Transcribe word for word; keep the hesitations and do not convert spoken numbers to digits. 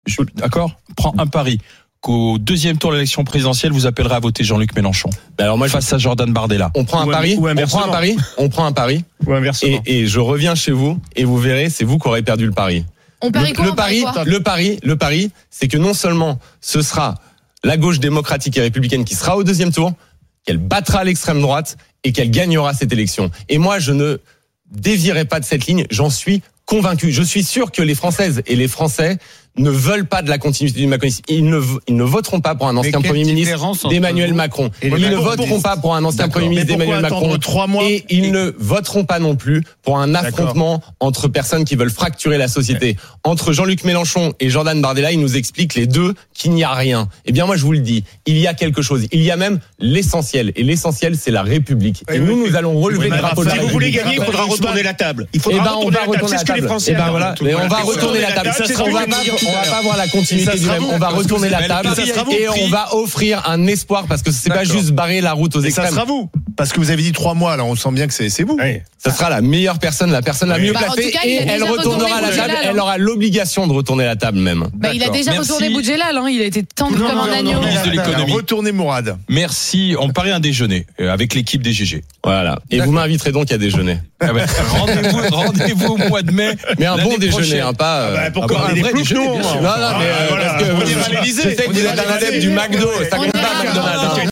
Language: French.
je, d'accord, prends un pari. Qu'au deuxième tour de l'élection présidentielle, vous appellerez à voter Jean-Luc Mélenchon. Alors moi, face à Jordan Bardella. On prend un ou pari. Ou on prend un pari. On prend un pari. Ou inversement. Et, et je reviens chez vous et vous verrez, c'est vous qui aurez perdu le pari. On parie le, quoi, le on parie pari, quoi le pari, le pari, c'est que non seulement ce sera la gauche démocratique et républicaine qui sera au deuxième tour, qu'elle battra l'extrême droite et qu'elle gagnera cette élection. Et moi, je ne dévierai pas de cette ligne. J'en suis convaincu. Je suis sûr que les Françaises et les Français ne veulent pas de la continuité du macronisme. Ils ne, ils ne voteront pas pour un ancien Premier ministre d'Emmanuel Macron. Ils ne voteront pas pour un ancien Premier ministre d'Emmanuel Macron. Et ils ne voteront pas non plus pour un affrontement entre personnes qui veulent fracturer la société. Entre Jean-Luc Mélenchon et Jordan Bardella, ils nous expliquent les deux qu'il n'y a rien. Eh bien, moi, je vous le dis, il y a quelque chose. Il y a même l'essentiel. Et l'essentiel, c'est la République. Et nous, nous allons relever le drapeau de la République. Si vous voulez gagner, il faudra retourner la table. Il faudra retourner la table. C'est ce que les Français attendent. Et ben voilà. On va retourner la table. On va pas voir la continuité du même. On va retourner la table et on va offrir un espoir parce que c'est pas juste barrer la route aux extrêmes. Ça sera vous. Parce que vous avez dit trois mois, là, on sent bien que c'est, c'est vous. Oui. Ça sera la meilleure personne, la personne la mieux bah, placée cas, et elle retournera à la table. Boudjelal, elle aura l'obligation de retourner la table même. Bah, il a déjà Merci. retourné Boudjelal, hein, il a été tendre Non, comme non, un non, agneau. non, Ministre de l'économie. Retournez Mourad. Merci. On parie un déjeuner euh, avec l'équipe des G G. Voilà. Et D'accord. vous m'inviterez donc à déjeuner. Ah ben, rendez-vous, rendez-vous au mois de mai. Mais un bon l'année déjeuner, prochaine. hein, pas. Ah bah, euh, pourquoi un on est vrai des déjeuner, ploutons, bien sûr. Non, non, mais euh, voilà. parce que On ira à l'Élysée. je sais que vous êtes un adepte du McDo. Ça On compte pas ira. McDonald's.